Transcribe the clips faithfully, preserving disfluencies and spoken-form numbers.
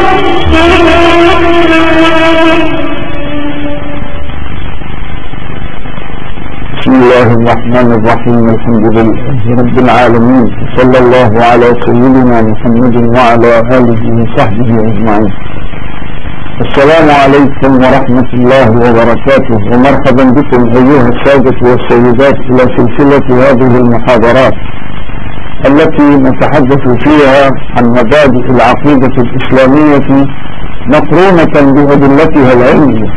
بسم الله الرحمن الرحيم. الحمد لله رب العالمين، صلى الله على سيدنا محمد وعلى آله وصحبه أجمعين. السلام عليكم ورحمة الله وبركاته، ومرحبا بكم أيها السادة والسيدات إلى سلسلة هذه المحاضرات التي نتحدث فيها عن مبادئ العقيدة الإسلامية مقرونة بأدلتها العلمية.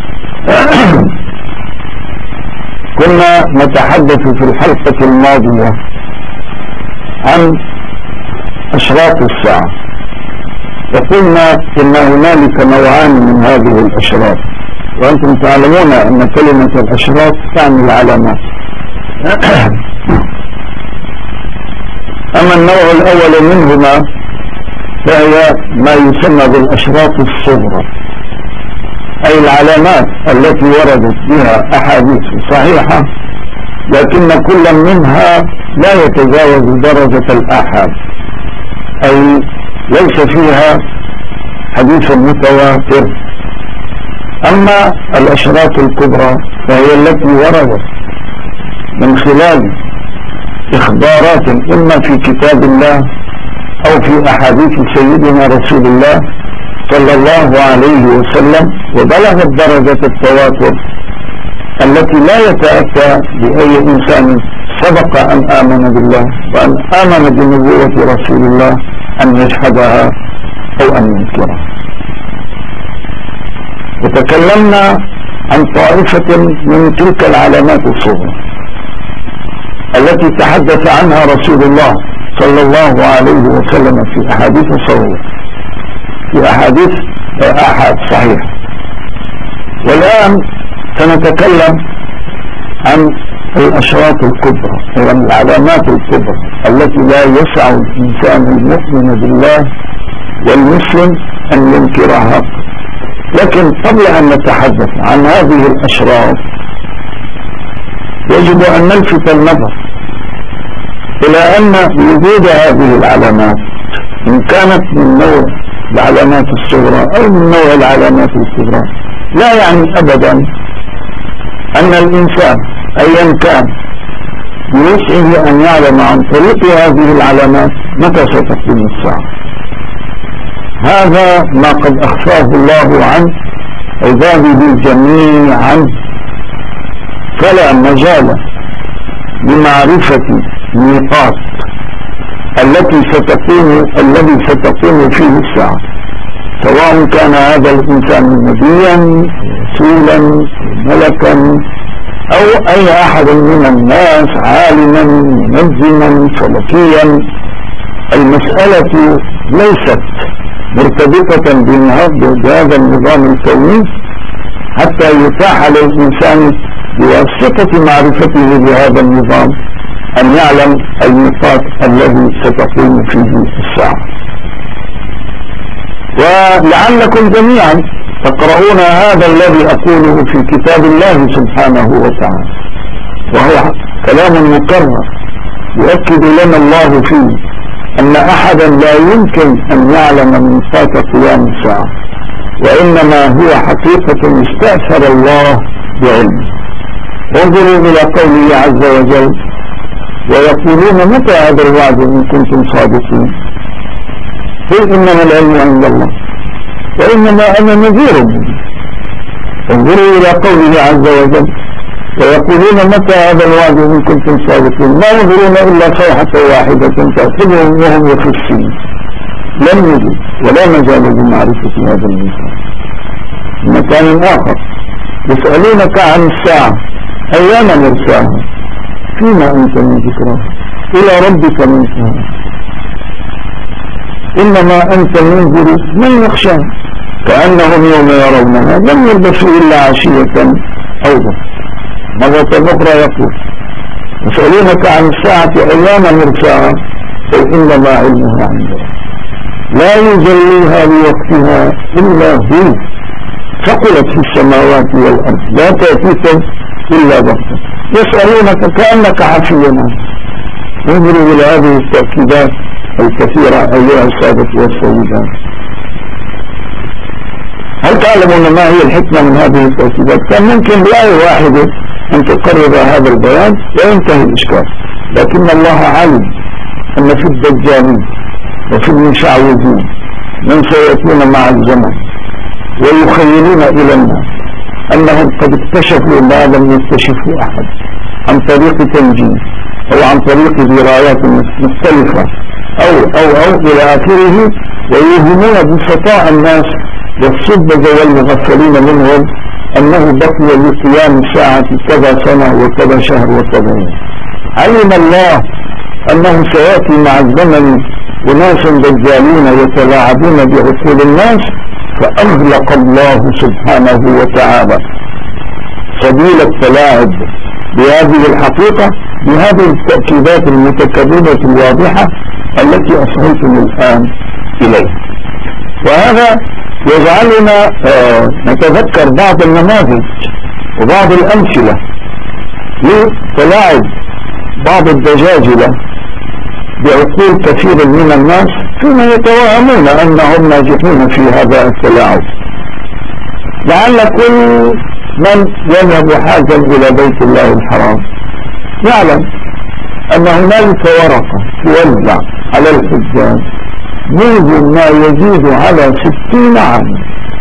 كنا نتحدث في الحلقة الماضية عن أشراط الساعة، وقلنا إن هنالك نوعان من هذه الأشراط، وأنتم تعلمون أن كلمة الأشراط تعني العلامات. أما النوع الأول منهما فهي ما يسمى بالأشراط الصغرى، أي العلامات التي وردت بها أحاديث صحيحة لكن كل منها لا يتجاوز درجة الآحاد، أي ليس فيها حديث متواتر. أما الأشراط الكبرى فهي التي وردت من خلال إخبارات إما في كتاب الله أو في أحاديث سيدنا رسول الله صلى الله عليه وسلم، وبلغت درجة التواتر التي لا يتأتى بأي إنسان سبق أن آمن بالله وأن آمن بنبوة رسول الله أن يجحدها أو أن ينكرها. وتكلمنا عن طائفة من تلك العلامات الصغرى التي تحدث عنها رسول الله صلى الله عليه وسلم في أحاديث صحيحة في أحاديث آحاد صحيحة. والآن سنتكلم عن الأشراط الكبرى، أي العلامات الكبرى التي لا يسع الإنسان المؤمن بالله والمسلم أن ينكرها. لكن قبل أن نتحدث عن هذه الأشراط يجب أن نلفت النظر إلى أن وجود هذه العلامات إن كانت من نوع العلامات الصغرى أو من نوع العلامات الكبرى لا يعني أبدا أن الإنسان أيا كان بوسعه أن يعلم عن طريق هذه العلامات متى ستقوم الساعة. هذا ما قد أخفاه الله عن عباده جميعا، فلا مجال لمعرفة ميقات التي ستقوم الذي ستقوم فيه الساعة، سواء كان هذا الإنسان نبيا رسولا ملكا أو أي أحد من الناس، عالما منجما فلكيا. المسألة ليست مرتبطة بهذا النظام الكوني حتى يتاح للإنسان بواسطة معرفته بهذا النظام أن يعلم الميقات الذي ستقوم فيه الساعة. ولعلكم جميعا تقرؤون هذا الذي أقوله في كتاب الله سبحانه وتعالى، وهو كلام مكرر يؤكد لنا الله فيه أن أحدا لا يمكن أن يعلم ميقات قيام الساعة، وإنما هو حقيقة استأثر الله بعلمه. انظروا إلى قوله عز وجل: ويقولون متى هذا الوعد إن كنتم صادقين، قل إنما العلم عند الله وإنما أنا نذير مبين. انظروا إلى قوله عز وجل: ويقولون متى هذا الوعد إن كنتم صادقين، ما ينظرون إلا صيحة واحدة تأخذهم وهم يخفون. لم يجد ولا مجال لمعرفة هذا المكان. مكان آخر: يسألونك عن الساعة أيام مرساها فيما أنت من ذكرها إلى ربك منتهى إنما أنت منذر من يخشى كأنهم يوم يرونها لم يلبثوا إلا عشية أو ضحى. مرة أخرى يقول: يسألونك عن الساعة أيام مرساها قل إنما علمها عند الله لا يجليها لوقتها إلا هو ثقلت في السماوات والأرض لا تأتيكم إلا بغتة يسألونك كأنك حفي عنه. انظروا إلى هذه التأكيدات الكثيرة أيها السادة والسيدات. وتعلمون ما هي الحكمة من هذه التوكيدات. كان ممكن بآية واحدة أن تقرر هذا البيان وينتهي الإشكال، لكن الله علم أن في الدجالين وفي المشعوذين من سيأتون مع الزمن ويخيلون إلى الناس أنهم قد اكتشفوا ما لم يكتشفوا أحد عن طريق تنجيم أو عن طريق درايات مختلفة أو أو أو إلى آخره، ويوهمون بسطاء الناس والصبة والمغفلين منهم أنه بقي لقيام الساعة كذا سنة وكذا شهر وكذا يوم. علم الله أنه سيأتي مع الزمن أناس دجالين يتلاعبون بعقول الناس، فأغلق الله سبحانه وتعالى سبيل التلاعب بهذه الحقيقة بهذه التأكيدات المتكررة الواضحة التي أصغيتم الآن إليه. وهذا يجعلنا آه نتذكر بعض النماذج وبعض الأمثلة لتلاعب بعض الدجاجلة بعقول كثير من الناس فيما يتوهمون أنهم ناجحون في هذا التلاعب. لعل كل من يذهب حاجا إلى بيت الله الحرام يعلم أن هنالك ورقة توزع على الحجاج منذ ما يزيد على ستين عاما،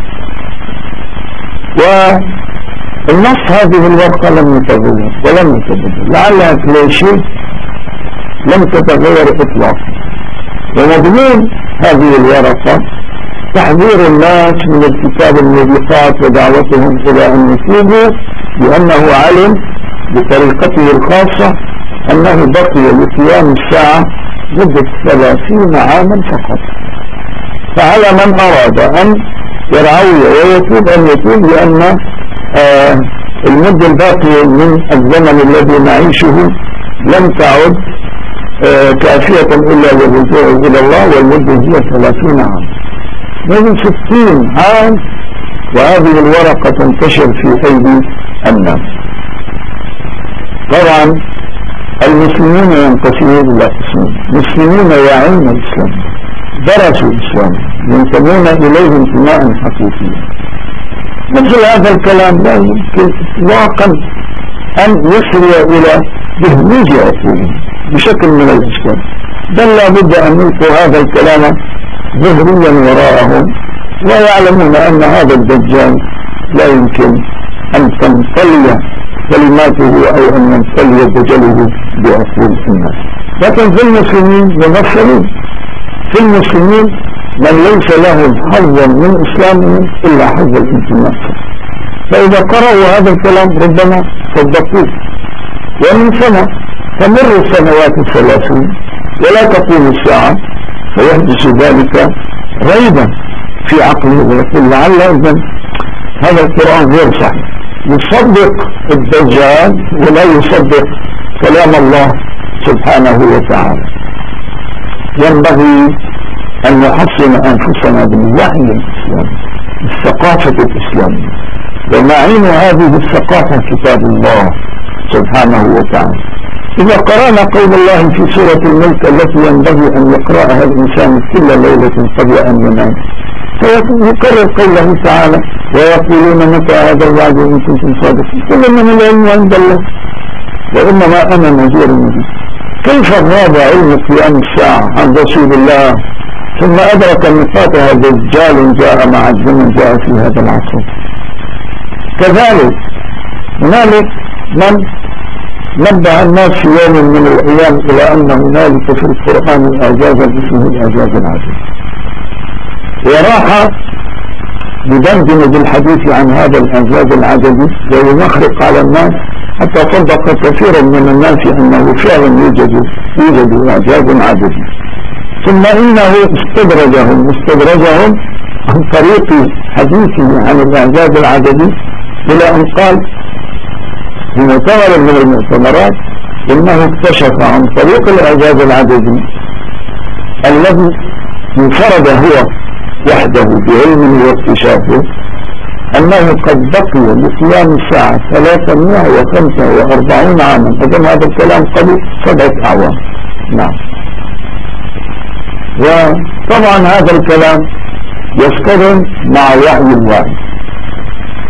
والنص هذه الورقة لم يتغير ولم يتبدل، لعلها كليشيه لم تتغير إطلاقا. ومضمون هذه الورقة تحذير الناس من ارتكاب الموبقات ودعوتهم إلى أن يتوبوا، لأنه علم بطريقته الخاصة أنه بقي لقيام الساعة مدة ثلاثين عاما فقط. فعلى من أراد أن يرعوي ويتوب أن يتوب، لأن آه المدة الباقية من الزمن الذي نعيشه لم تعد آه كافية إلا للرجوع إلى الله، والمدة هي ثلاثين عام من ستين عام، وهذه الورقة تنتشر في أيدي الناس. طبعا المسلمون ينقسمون إلى قسمين: مسلمون يعين الإسلام درسوا الإسلام ينتمون إليه انتماء حقيقيا. مثل هذا الكلام لا يمكن إطلاقا أن يصل إلى تهميج عقولهم بشكل من الإشكال، بل لا بد أن يلقوا هذا الكلام ظهريا وراءهم، ويعلمون أن هذا الدجال لا يمكن أن تنطلي كلماته أو أن ينطلي دجاله بعقول الناس. لكن في المسلمين يمثلون، في المسلمين من ليس له حظا من إسلامهم إلا حظ الانتماء، فإذا قرأوا هذا الكلام ربما صدقوه. ومن سنة تمر السنوات الثلاثين ولا تقوم الساعة، فيحدث ذلك ريبا في عقله ويقول لعل إذن هذا القرآن غير صحيح، يصدق الدجال ولا يصدق كلام الله سبحانه وتعالى. ينبغي أن نحصن أنفسنا بالوحي الإسلامي، الثقافة الإسلامية، ومعين هذه الثقافة كتاب الله سبحانه وتعالى. إذا قرأنا قول الله في سورة الملك التي ينبغي أن يقرأها الإنسان كل ليلة قبل أن ينام، فيكرر قوله تعالى: ويقولون متى هذا الوعد إن كنتم صادقين، كل من العلم عند الله وإنما أنا نذير مبين. كيف غاب علم قيام الساعة عن رسول الله ثم أدرك نقاطها دجال جاء مع الزمن جاء في هذا العصر؟ كذلك هنالك من نبه الناس في يوم من الأيام إلى أن هنالك في القرآن إعجازا اسمه الإعجاز العجيب، وراح يدندن بالحديث عن هذا الإعجاز العجبي وينخرق على الناس حتى صدق كثيرا من الناس أنه فعلا يوجد يوجد إعجاز عجبي. ثم إنه استدرجهم استدرجهم عن طريق حديثه عن الإعجاز العجبي إلى أن قال في مؤتمر من المؤتمرات إنه اكتشف عن طريق الإعجاز العجبي الذي انفرد هو وحده بعلمه واكتشافه أنه قد بقي لقيام الساعة ثلاثمائة وخمسة وأربعين عاما. أظن هذا الكلام قبل سبعة أعوام. نعم. وطبعا هذا الكلام يصطدم مع وحي الوحي،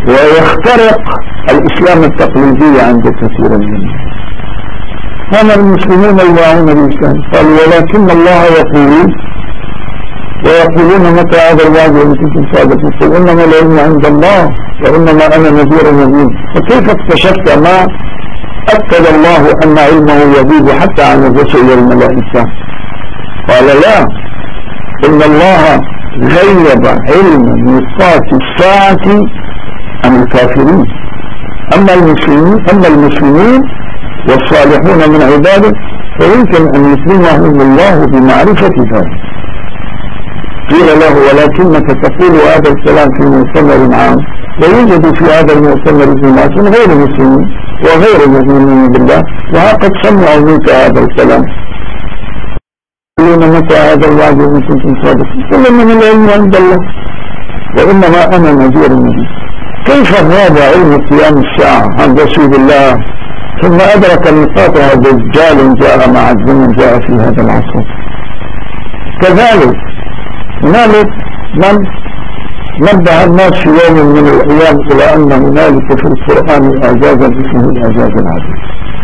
ويخترق الإسلام التقليدي عند كثير منهم. هم المسلمون يدعون الإسلام، قالوا ولكن الله يقول ويقولون متى هذا الوعد وإن كنتم صادقين، قل إنما العلم عند الله وإنما أنا نذير مبين. فكيف اكتشفت ما أكد الله أن علمه يزيد حتى عن الرسل والملائكة؟ قال لا، إن الله غيب علم ميقات الساعة عن الكافرين. أما المسلمين أما المسلمين والصالحون من عباده فيمكن أن يكرمهم الله بمعرفة ذلك. قيل له ولكنك تقول هذا الكلام في مؤتمر عام ويوجد في هذا المؤتمر ناس غير مسلمين وغير مؤمنين بالله وها قد سمعوا منك هذا الكلام، يقولون متى هذا الوعد وإن كنتم صادقين، قل إنما العلم عند الله وإنما أنا نذير مبين. كيف غاب علم قيام الساعة عن رسول الله ثم أدرك نقاطها دجال جاء مع الزمن جاء في هذا العصر؟ كذلك هنالك من نبه الناس في يوم من الأيام إلى أن هنالك في القرآن إعجازا اسمه الإعجاز العجيب،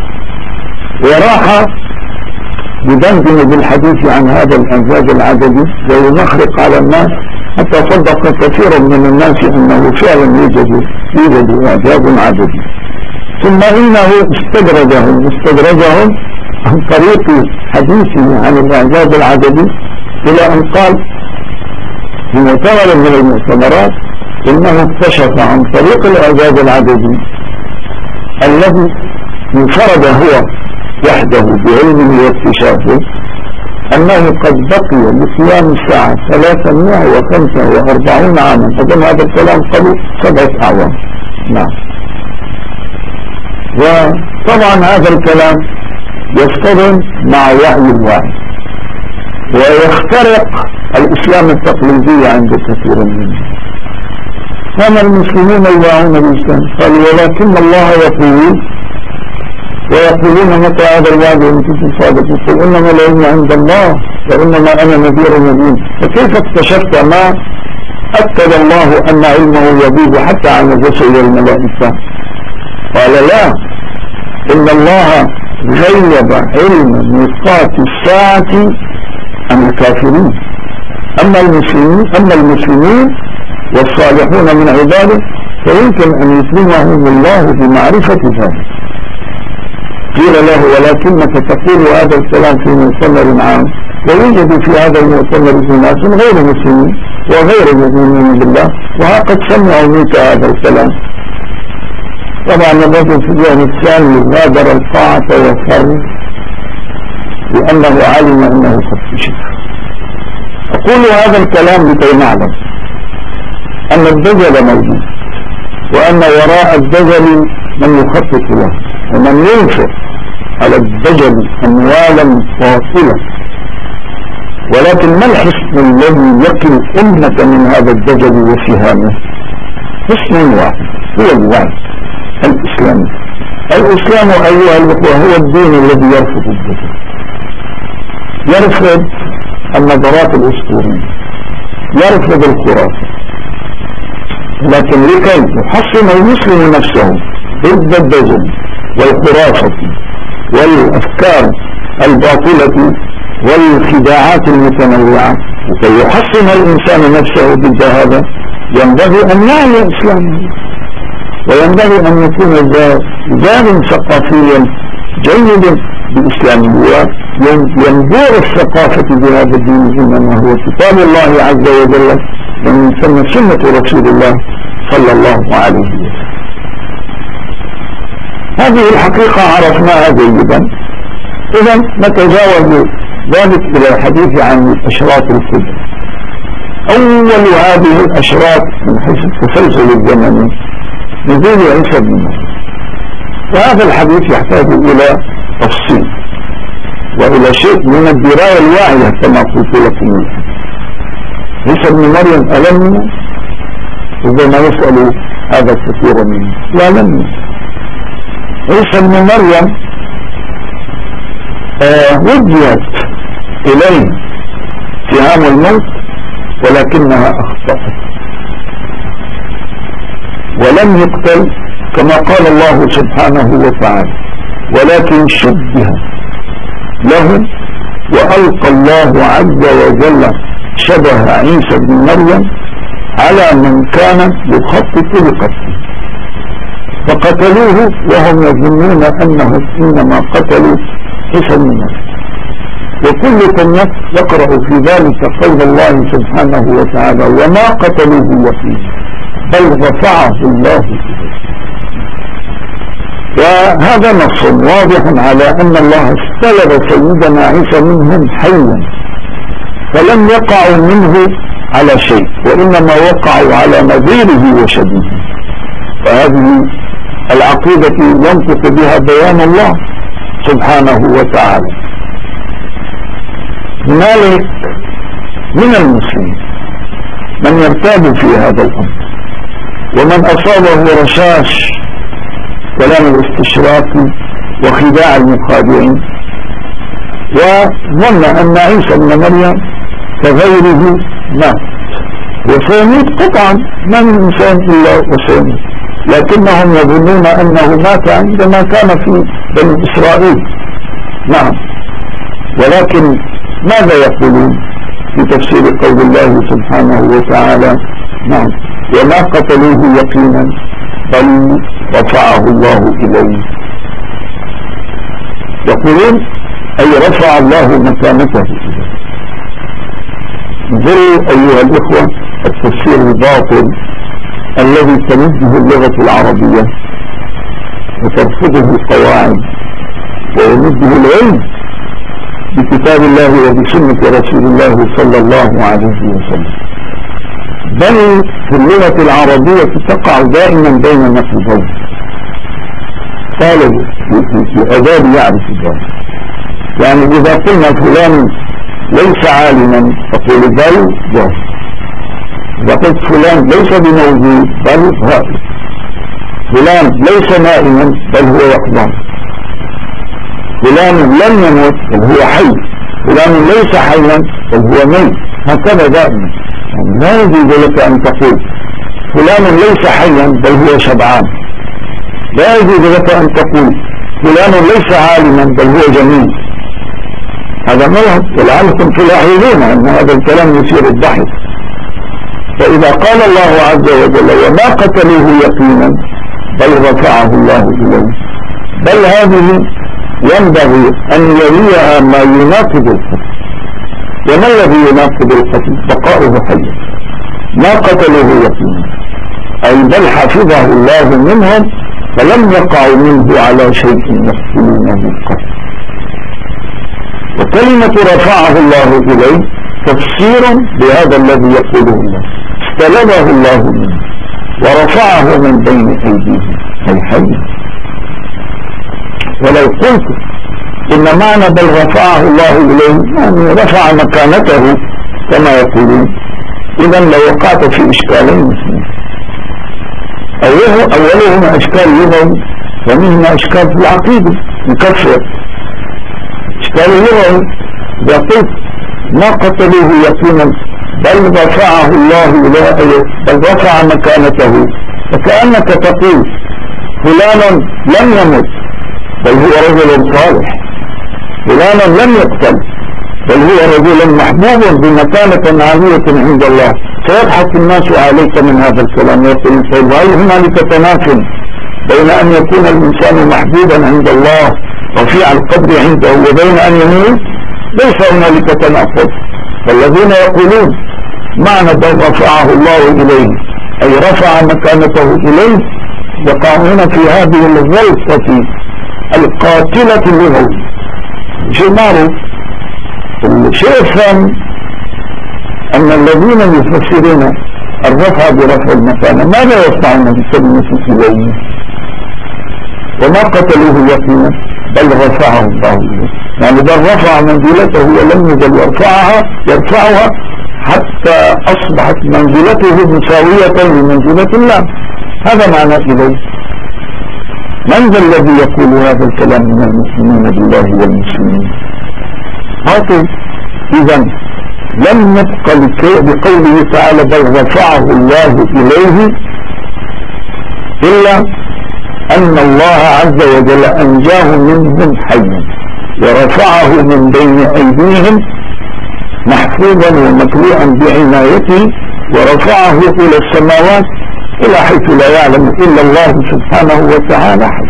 وراح يدندن بالحديث عن هذا الإعجاز العجيب وينخرق على الناس حتى صدق كثير من الناس أنه فعلا يوجد يوجد إعجاز عجيب. ثم إنه استدرجهم استدرجهم عن طريق حديثه عن الإعجاز العجيب إلى أن قال في مؤتمر من المؤتمرات إنه اكتشف عن طريق الإعجاز العجيب الذي انفرد هو وحده بعلمه واكتشافه أنه قد بقي لقيام الساعة ثلاثمائة وخمسة وأربعين عاما. أظن هذا الكلام قبل سبعة أعوام. نعم. وطبعا هذا الكلام يصطدم مع وعي الوعي ويخترق الإسلام التقليدي عند كثير منهم. هم المسلمون يدعون الإسلام، قالوا ولكن الله يقول ويقولون متى هذا الوعد وإن كنتم صادقين، قل إنما العلم عند الله وإنما أنا نذير مبين. فكيف اكتشفت ما أكد الله أن علمه يزيد حتى عن الرسل والملائكة؟ قال لا، إن الله غيب علم ميقات الساعة عن الكافرين. أما المسلمين أما المسلمين والصالحون من عباده فيمكن أن يكرمهم الله بمعرفة ذلك. قيل له ولكنك تقول هذا الكلام في مؤتمر عام ويوجد في هذا المؤتمر ناس غير مسلمين وغير مؤمنين بالله وها قد سمعوا منك هذا الكلام. طبعا الرجل في اليوم الثاني غادر القاعة وفر لأنه علم أنه قد كشف. أقول هذا الكلام لكي نعلم أن الدجل موجود وأن وراء الدجل من يخطط له ومن ينفق على الدجل أموالا باطلة، ولكن ما الحصن الذي يقي الأمة من هذا الدجل وسهامه؟ حصن واحد هو الوعي الإسلامي. الإسلام أيها الأخوة هو الدين الذي يرفض الدجل، يرفض النظرات الأسطورية، يرفض الخرافة، لكن لكي يحصن المسلم نفسه ضد الدجل والخرافة والأفكار الباطلة والخداعات المتنوعة، وكي يحصن الإنسان نفسه ضد هذا ينبغي أن يعي إسلامه وينبغي أن يكون ذا جانب ثقافيا جيدا بإسلامه. وينبوع الثقافة بهذا الدين إنما هو كتاب الله عز وجل ومن ثم سنة رسول الله صلى الله عليه وسلم. هذه الحقيقة عرفناها جيدا. إذا نتجاوز ذلك إلى الحديث عن الأشراط الكبرى. أول هذه الأشراط من حيث التسلسل الزمني نزول عيسى بن مريم، وهذا الحديث يحتاج إلى تفصيل وإلى شيء من الدراية الواعية كما قلت لكم الآن. عيسى بن مريم ألمنا إذا ما يسأل هذا كثير منه، لا لم عيسى بن مريم آه وجهت إليه اتهام الموت ولكنها أخطأت، ولم يقتل كما قال الله سبحانه وتعالى، ولكن شبه له وألقى الله عز وجل شبه عيسى بن مريم على من كان يخطط لقتله، فقتلوه وهم يظنون أنهم إنما قتلوا عيسى بن مريم. وكلكم يقرأ في ذلك قول الله سبحانه وتعالى: وما قتلوه يقينا بل رفعه الله إليه. وهذا نص واضح على أن الله استلب سيدنا عيسى منهم حيا، فلم يقعوا منه على شيء، وإنما وقعوا على نظيره وشبيهه. فهذه العقيدة ينطق بها بيان الله سبحانه وتعالى. هنالك من المسلمين من يرتاب في هذا الأمر، ومن أصابه رشاش كلام الاستشراق وخداع المخادعين، وظن أن عيسى بن مريم كغيره مات وسيموت قطعا، ما من إنسان إلا وسيموت، لكنهم يظنون أنه مات عندما كان في بني إسرائيل. نعم، ولكن ماذا يقولون في تفسير قول الله سبحانه وتعالى؟ نعم، وما قتلوه يقينا بل رفعه الله إليه. يقولون أي رفع الله مكانته إليه. انظروا أيها الإخوة التفسير الباطل الذي تمده اللغة العربية وترفضه القواعد ويمده العلم بكتاب الله وبسنة رسول الله صلى الله عليه وسلم، بل في اللغة العربية تقع دائما بين نقيضين. قالوا في أداب يعرف الجهل، يعني إذا قلنا فلان ليس عالما فقول بل جاهل، إذا قلت فلان ليس بموجود بل غائب، فلان ليس نائما بل هو يقظان، فلان لم يمت بل هو حي، فلان ليس حيا بل هو ميت، هكذا دائما. يعني لا يجوز لك أن تقول فلان ليس حيا بل هو شبعان، لا يجوز لك أن تقول فلان ليس عالما بل هو جميل. هذا ملحظ، ولعلكم تلاحظون أن هذا الكلام يثير الضحك. فإذا قال الله عز وجل وما قتلوه يقينا بل رفعه الله إليه، بل هذه ينبغي أن يليها ما يناقض القتل. وما الذي يناقض القتل؟ بقاؤه حيا. ما قتلوه يقينا أي بل حفظه الله منهم فلم يقعوا منه على شيء يقتلونه القتل. وكلمة رفعه الله إليه تفسير بهذا الذي يقوله الله، استلبه الله منه ورفعه من بين أيديهم أي حيا. ولو قلت إن معنى بل رفعه الله إليه يعني رفع مكانته كما يقولون، إذا لوقعت في إشكالين مثلين. أولهما إشكال لغوي ومنهما إشكال في العقيدة مكفر. إشكال لغوي إذا قلت ما قتلوه يقينا بل رفعه الله إليه بل رفع مكانته، فكأنك تقول فلان لم يمت بل هو رجل صالح، فلان لم يقتل بل هو رجل محبوب بمكانة عالية عند الله. فيضحك الناس عليك من هذا الكلام ويقول هل هنالك تنافي بين أن يكون الإنسان محبوبا عند الله رفيع القدر عنده وبين أن يموت؟ ليس هنالك تناقض. فالذين يقولون معنى بل رفعه الله إليه أي رفع مكانته إليه يقعون في هذه الغلطة القاتلة اللغوية. شيء معروف. الشيء الثاني أن الذين يفسرون الرفع برفع المكانة ماذا يصنعون بكلمة إليه؟ وما قتلوه يقينا بل رفعه الله إليه، يعني بل رفع منزلته ولم يزل يرفعها يرفعها حتى أصبحت منزلته مساوية لمنزلة الله. هذا معنى إليه. من ذا الذي يقول هذا الكلام من المؤمنين بالله والمسلمين؟ قاتل. إذا لم يبق بقوله تعالى بل رفعه الله إليه إلا أن الله عز وجل أنجاه منهم حيا ورفعه من بين أيديهم محفوظا ومكلوعا بعنايته، ورفعه إلى السماوات إلى حيث لا يعلم إلا الله سبحانه وتعالى حي.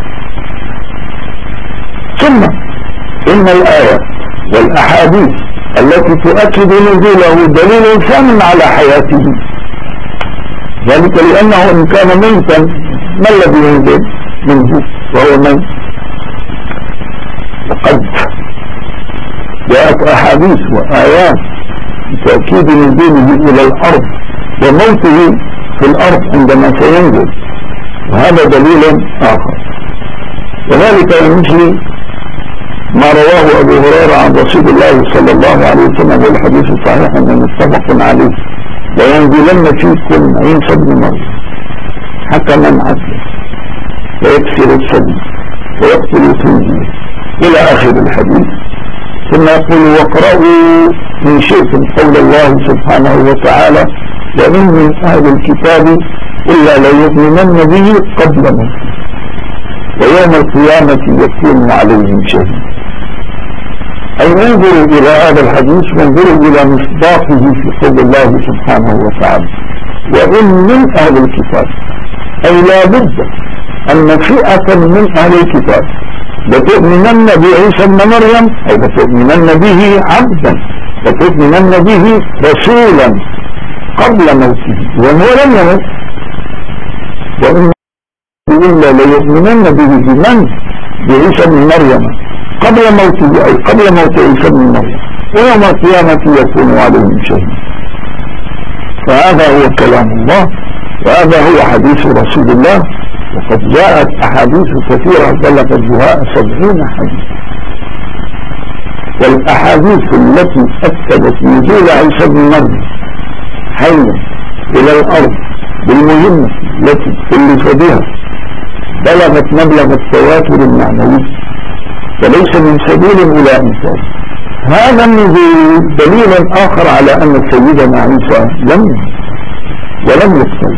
ثم إن الآية والأحاديث التي تؤكد نزوله دليل ثامن على حياته، ذلك لأنه إن كان ميتا ما الذي ينزل منه وهو ميت؟ وقد جاءت أحاديث وآيات بتأكيد نزوله إلى الأرض وموته في الأرض عندما سينزل، وهذا دليل آخر. وذلك مثل ما رواه أبو هريرة عن رسول الله صلى الله عليه وسلم والحديث الصحيح أنه متفق عليه: وينزلن فيكم عيسى بن مريم حكما عدلا ويكسر السبيل ويقتل الخنزير إلى آخر الحديث. ثم يقول: واقرأوا من شئتم قول الله سبحانه وتعالى: وإن من أهل الكتاب إلا ليؤمنن به قبل موته ويوم القيامة يكون عليهم شهيد. أي انظروا إلى هذا الحديث وانظروا إلى مصداقه في قول الله سبحانه وتعالى: وإن من أهل الكتاب، أي لا بد أن فئة من أهل الكتاب لتؤمنن بعيسى بن مريم، أي لتؤمنن به عبدا لتؤمنن به رسولا قبل موته وهو لم يمت، وإن إلا ليؤمنن به بمن بعيسى بن مريم قبل موته، أي قبل موت عيسى بن مريم ويوم القيامة يكون عليهم شهيد. فهذا هو كلام الله وهذا هو حديث رسول الله، وقد جاءت أحاديث كثيرة بلغت بها سبعين حديث. والأحاديث التي أكدت نزول عيسى بن مريم حيا إلى الأرض بالمهمة التي كلف بها بلغت مبلغ التواتر المعنوي وليس من سبيل إلى إنسان. هذا النزول دليل آخر على أن سيدنا عيسى لم ولم يقتل،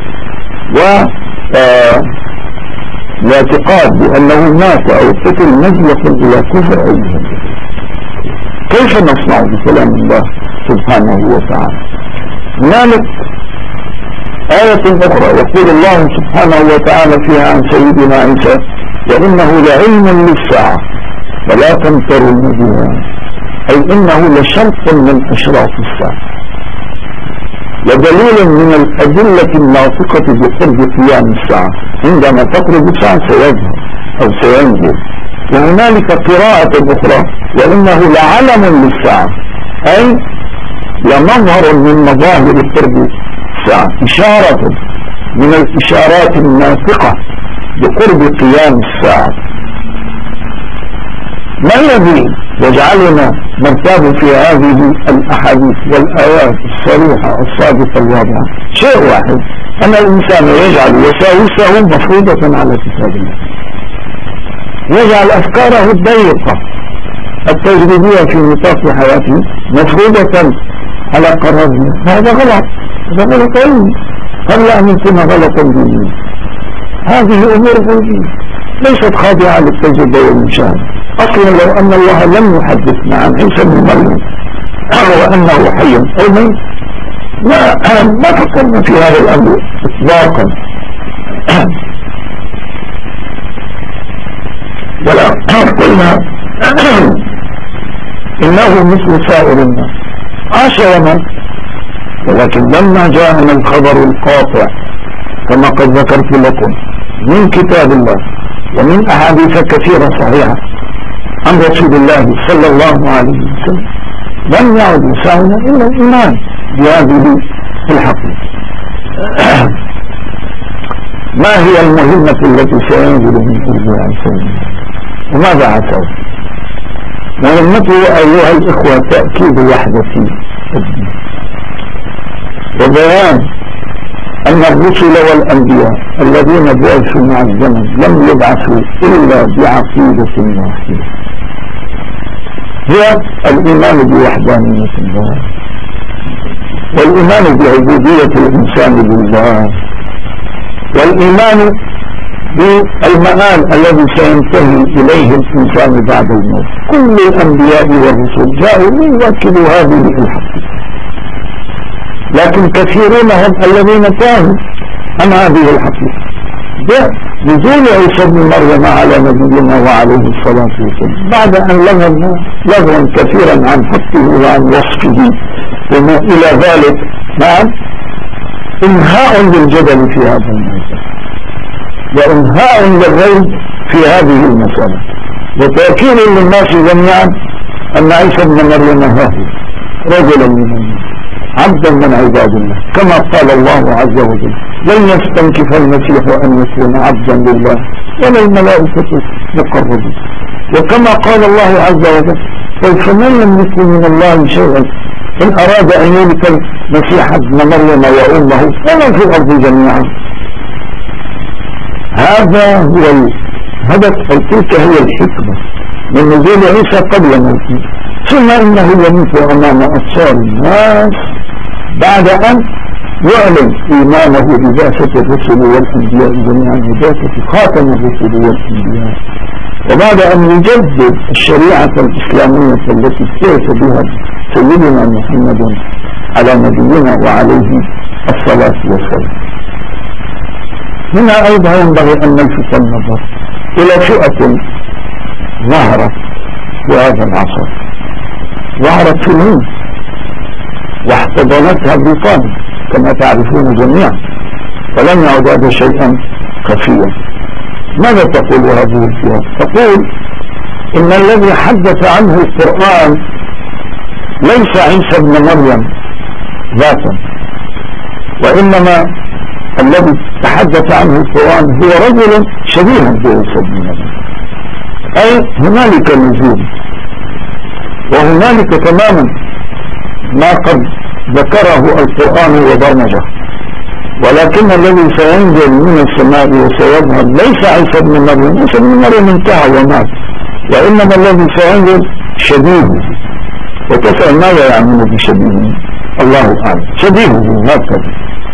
والاعتقاد بأنه مات أو قتل مزلق إلى كفر أو جهل. كيف نصنع بكلام الله سبحانه وتعالى؟ هنالك آية أخرى يقول الله سبحانه وتعالى فيها عن سيدنا عيسى: وإنه لعلم للساعة فلا تمترن بها، أي إنه لشرط من أشراط الساعة ودليل من الأدلة الناطقة بقرب قيام الساعة. عندما تقرب الساعة سيظهر أو سينزل. وهنالك قراءة أخرى: وإنه لعلم للساعة، أي لمظهر من مظاهر قرب الساعة، إشارة من الإشارات الناطقة بقرب قيام الساعة. ما الذي يجعلنا نرتاب في هذه الأحاديث والآيات الصريحة الصادقة الواضحة؟ شيء واحد: أن الإنسان يجعل وساوسه مفروضة على كتاب الله، يجعل أفكاره الضيقة التجريبية في نطاق حياته مفروضة على قرارنا. هذا غلط، هذا غلط علمي قبل أن يكون غلطا دينيا. هذه أمور غيبية ليست خاضعة للتجربة والمشاهدة. أصلا لو أن الله لم يحدثنا عن عيسى بن مريم وأنه حي أو ميت ما ما فكرنا في هذا الأمر إطلاقا، ولا قلنا إنه مثل سائر الناس عاش ومات. ولكن لما جاءنا الخبر القاطع كما قد ذكرت لكم من كتاب الله ومن أحاديث كثيرة صحيحة عن رسول الله صلى الله عليه وسلم، لم يعد يسعنا إلا الإيمان بهذه الحقيقة. ما هي المهمة التي سينزل من قلب عيسى وماذا عسوا؟ مهمته أيها الإخوة تأكيد وحدة الدين وبيان أن الرسل والأنبياء الذين بعثوا مع الزمن لم يبعثوا إلا بعقيدة واحدة، هي الإيمان بوحدانية الله والإيمان بعبودية الإنسان لله والإيمان بالمآل الذي سينتهي إليه الإنسان بعد الموت. كل الأنبياء والرسل جاءوا ليؤكدوا هذه الحقيقة، لكن كثيرون هم الذين تاهوا عن هذه الحقيقة. نزول عيسى بن مريم على نبينا وعليه الصلاة والسلام بعد أن لغوا لغوا كثيرا عن حقه وعن وصفه وما إلى ذلك، نعم، إنهاء للجدل في هذا الموضوع وإنهاء للريب في هذه المسألة، وتأكيد للناس جميعا أن عيسى بن مريم ها هو رجلا من الناس، عبدا من عباد الله، كما قال الله عز وجل: لن يستنكف المسيح أن يكون عبدا لله ولا الملائكة مقربون. وكما قال الله عز وجل: فمن لم يكن من الله شيئا إن أراد أن يملك المسيح ابن مريم وأمه ومن في الأرض جميعا. هذا هو الهدف، تلك هي الحكمة من نزول عيسى قبل موته، ثم إنه يموت أمام أبصار الناس بعد أن يعلن إيمانه ببعثة الرسل والأنبياء جميعا، ببعثة خاتم الرسل والأنبياء، وبعد أن يجدد الشريعة الإسلامية التي استعث بها سيدنا محمد على نبينا وعليه الصلاة والسلام. هنا أيضا ينبغي أن نلفت النظر إلى فئة ظهرت في هذا العصر، ظهرت في الهند واحتضنتها بريطانيا كما تعرفون جميعا، ولم يعد هذا شيئا خفيا. ماذا تقول هذه الفئة؟ تقول إن الذي حدث عنه القرآن ليس عيسى بن مريم ذاتا، وإنما الذي تحدث عنه القرآن هو رجل شبيه بعيسى بن مريم، أي هنالك نزول وهنالك تماما ما قد ذكره القرآن وبرمجه، ولكن الذي سينزل من السماء وسيظهر ليس عيسى بن مريم، عيسى بن مريم انتهى ومات، وإنما الذي سينزل شبيهه. وتسأل ماذا يعمل بشبيهه؟ الله أعلم، شبيهه هكذا.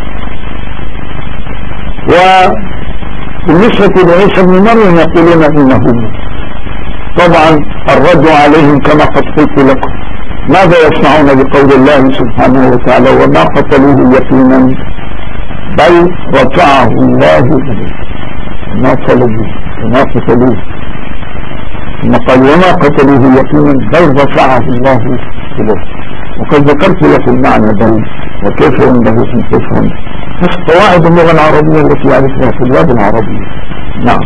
وبالنسبة لعيسى بن مريم يقولون إنه، طبعا الرد عليهم كما قد قلت لكم، ماذا يصنعون بقول الله سبحانه وتعالى: وما قتلوه يقينا بل رفعه الله إليه، ما صلبوه وما قتلوه، ثم قال: وما قتلوه يقينا بل رفعه الله إليه. وقد ذكرت لكم معنى بل وكيف ينبغي أن تفهم قواعد اللغة العربية التي يعرفها في البلاد العربية. نعم.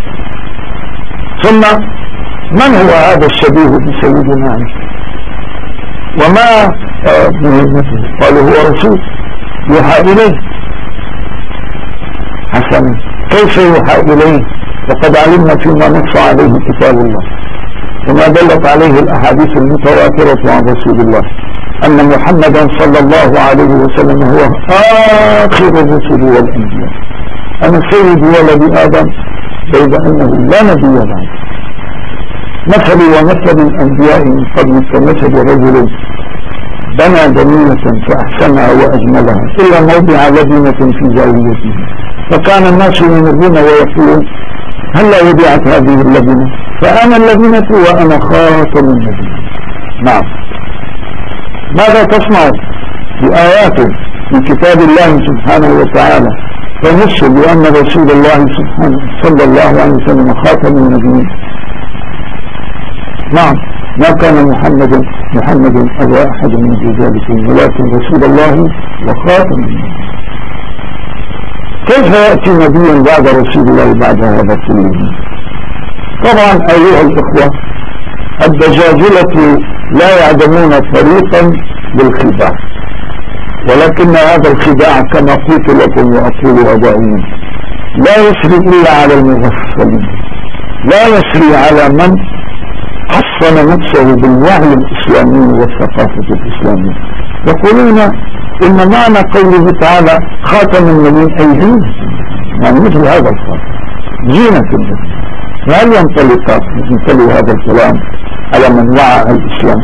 ثم من هو هذا الشبيه بسيدنا عيسى؟ وما مهمته؟ قالوا هو رسول يوحى إليه. حسنا، كيف يوحى إليه وقد علمنا فيما نص عليه كتاب الله وما دلت عليه الأحاديث المتواترة عن رسول الله أن محمدا صلى الله عليه وسلم هو آخر الرسل والأنبياء، أنا سيد ولد آدم بيد أنه لا نبي بعد. مثل ومثل الأنبياء من قبل كمثل رجل بنى بنية فأحسنها وأجملها إلا موضع لبنة في زاويته، فكان الناس يمرون ويقولون: هل وضعت هذه اللبنة؟ فأنا اللبنة وأنا خاتم النبي. نعم. ماذا تصنع بآيات في كتاب الله سبحانه وتعالى تنص بأن رسول الله سبحانه صلى الله عليه وسلم خاتم النبيين؟ نعم، ما كان محمد محمد أبا أحد من رجالكم ولكن رسول الله وخاتم النبيين. كيف يأتي نبي بعد رسول الله بعد هذا كله؟ طبعا أيها الإخوة، الدجاجلة لا يعدمون طريقا للخداع، ولكن هذا الخداع كما قلت لكم وأقول دائما لا يسري إلا على المغفلين، لا يسري على من حصن نفسه بالوعي الإسلامي والثقافة الإسلامية. يقولون إن معنى قوله تعالى خاتم النبيين أي زينة، يعني مثل هذا الخاتم زينة النبي. هل ينطلق ينطلق هذا الكلام على من وعى الإسلام؟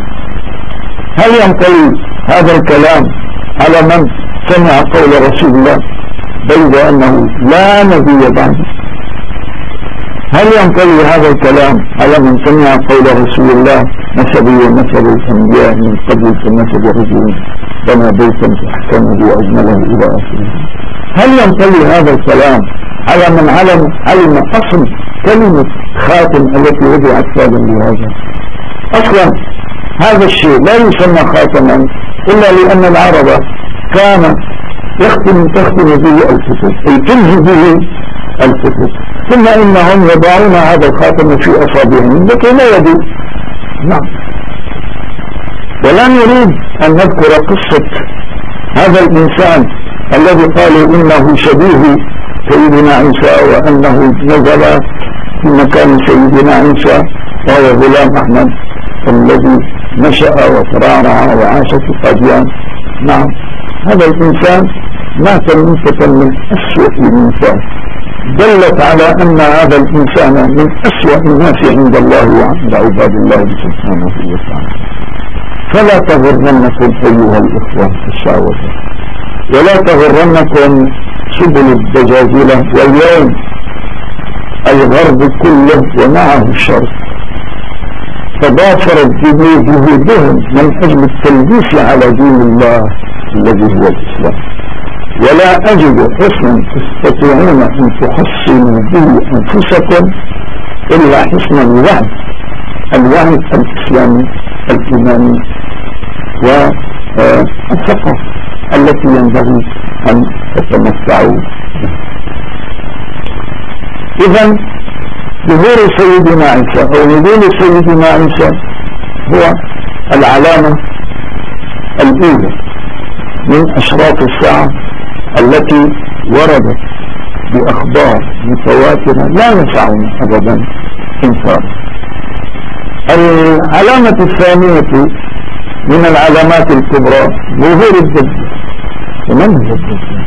هل ينطلق هذا الكلام على من سمع قول رسول الله بيد أنه لا نبي بعده. هل ينطلي هذا الكلام على من سمع قول رسول الله مثلي ومثل الأنبياء من قبل كمثل رجل بنى بيتا فأحسنه وأجمله إلى آخره؟ هل ينطلي هذا الكلام على من علم علم أصل كلمة خاتم التي وضعت فعلا لهذا؟ أصلا هذا الشيء لا يسمى خاتما إلا لأن العرب كان يختم تختم به الكتب أي تنهي به الكتب، ثم إنهم يضعون هذا الخاتم في أصابعهم لكي لا يدو. نعم. ولا نريد أن نذكر قصة هذا الإنسان الذي قالوا إنه شبيه سيدنا عيسى وأنه نزل في مكان سيدنا عيسى وهو غلام أحمد الذي نشأ وترعرع وعاش في قاديان. نعم، هذا الإنسان مات موتة من أسوأ النساء، دلت على أن هذا الإنسان من أسوأ الناس عند الله وعند عباد الله سبحانه وتعالى. فلا تغرنكم أيها الإخوة الشعوة، ولا تغرنكم سبل الدجاجلة، واليوم الغرب كله ومعه الشرق تضافرت جهودهم من أجل التلبيس على دين الله الذي هو الإسلام. ولا أجد حسنا تستطيعون أن تحصنوا به أنفسكم إلا حسن الوعد الوعد الإسلامي الإيماني والثقافة التي ينبغي أن تتمتعوا بها. إذن ظهور سيدنا عيسى أو نزول سيدنا عيسى هو العلامة الأولى من أشراط الساعة التي وردت بأخبار متواترة لا يسعنا أبدا إنكارها. العلامة الثانية من العلامات الكبرى ظهور الدجال. ومن هو الدجال؟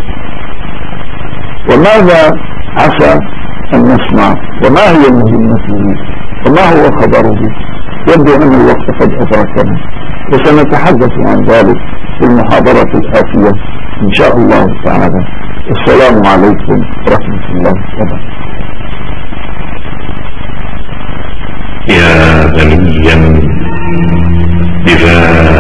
وماذا عسى أن نسمع؟ وما هي مهمته؟ وما هو خبره؟ يبدو أن الوقت قد أدركنا، وسنتحدث عن ذلك في المحاضرة الآتية إن شاء الله تعالى. السلام عليكم ورحمة الله وبركاته. يا غنيا بذا